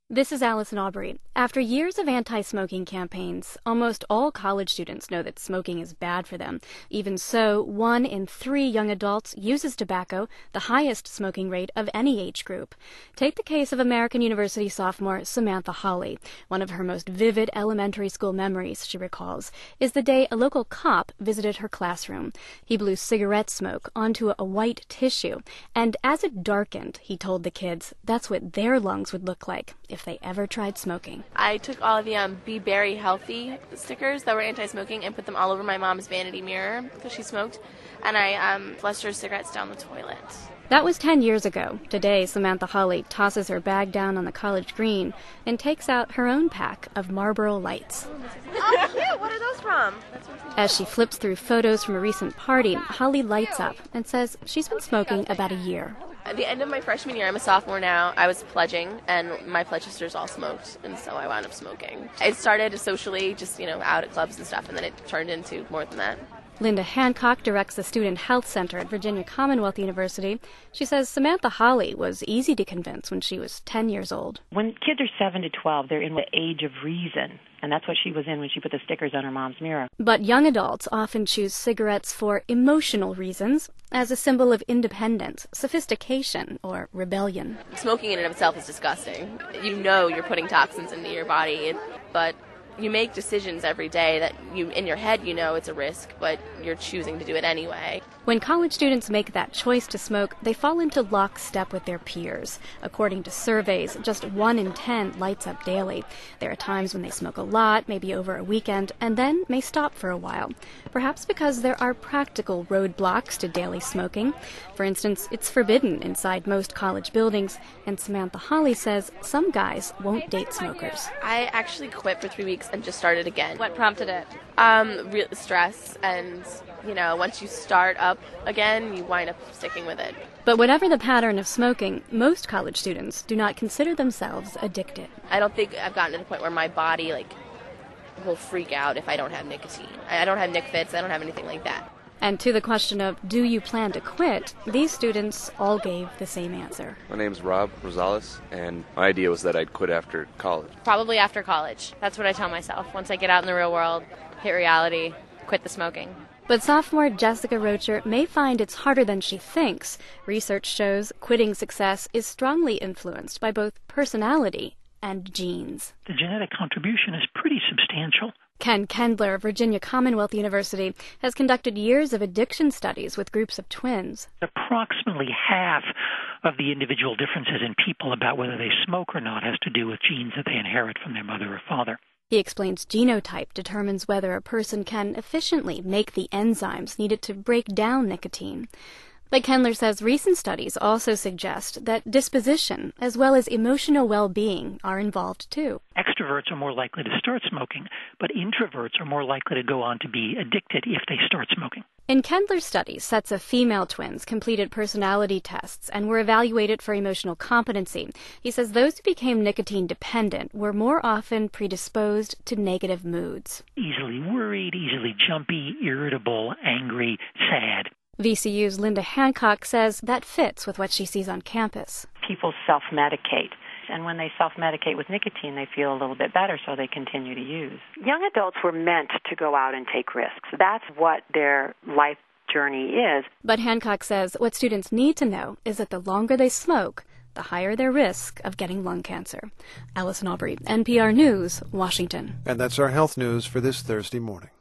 This is Allison Aubrey. After years of anti-smoking campaigns, almost all college students know that smoking is bad for them. Even so, 1 in 3 young adults uses tobacco, the highest smoking rate of any age group. Take the case of American University sophomore Samantha Hawley. One of her most vivid elementary school memories, she recalls, is the day a local cop visited her classroom. He blew cigarette smoke onto a white tissue, and as it darkened, he told the kids that's what their lungs would look like if they ever tried smoking. I took all of the Be Berry Healthy stickers that were anti-smoking and put them all over my mom's vanity mirror because she smoked, and I flushed her cigarettes down the toilet. That was 10 years ago. Today, Samantha Hawley tosses her bag down on the college green and takes out her own pack of Marlboro Lights. Oh, cute! What are those from? As she flips through photos from a recent party, Holly lights up and says she's been smoking about a year. At the end of my freshman year, I'm a sophomore now, I was pledging, and my pledge sisters all smoked, and so I wound up smoking. It started socially, just, out at clubs and stuff, and then it turned into more than that. Linda Hancock directs the Student Health Center at Virginia Commonwealth University. She says Samantha Hawley was easy to convince when she was 10 years old. When kids are 7 to 12, they're in the age of reason, and that's what she was in when she put the stickers on her mom's mirror. But young adults often choose cigarettes for emotional reasons, as a symbol of independence, sophistication, or rebellion. Smoking in and of itself is disgusting. You know you're putting toxins into your body, but you make decisions every day that in your head it's a risk, but you're choosing to do it anyway. When college students make that choice to smoke, they fall into lockstep with their peers. According to surveys, just 1 in 10 lights up daily. There are times when they smoke a lot, maybe over a weekend, and then may stop for a while. Perhaps because there are practical roadblocks to daily smoking. For instance, it's forbidden inside most college buildings, and Samantha Hawley says some guys won't date smokers. I actually quit for 3 weeks and just started again. What prompted it? Real stress, and once you start up again, you wind up sticking with it. But whatever the pattern of smoking, most college students do not consider themselves addicted. I don't think I've gotten to the point where my body will freak out if I don't have nicotine. I don't have Nic Fits, I don't have anything like that. And to the question of, do you plan to quit, these students all gave the same answer. My name's Rob Rosales, and my idea was that I'd quit after college. Probably after college. That's what I tell myself. Once I get out in the real world, hit reality, quit the smoking. But sophomore Jessica Rocher may find it's harder than she thinks. Research shows quitting success is strongly influenced by both personality and genes. The genetic contribution is pretty substantial. Ken Kendler of Virginia Commonwealth University has conducted years of addiction studies with groups of twins. Approximately half of the individual differences in people about whether they smoke or not has to do with genes that they inherit from their mother or father. He explains genotype determines whether a person can efficiently make the enzymes needed to break down nicotine. But Kendler says recent studies also suggest that disposition, as well as emotional well-being, are involved too. Extroverts are more likely to start smoking, but introverts are more likely to go on to be addicted if they start smoking. In Kendler's studies, sets of female twins completed personality tests and were evaluated for emotional competency. He says those who became nicotine dependent were more often predisposed to negative moods. Easily worried, easily jumpy, irritable, angry, sad. VCU's Linda Hancock says that fits with what she sees on campus. People self-medicate, and when they self-medicate with nicotine, they feel a little bit better, so they continue to use. Young adults were meant to go out and take risks. That's what their life journey is. But Hancock says what students need to know is that the longer they smoke, the higher their risk of getting lung cancer. Allison Aubrey, NPR News, Washington. And that's our health news for this Thursday morning.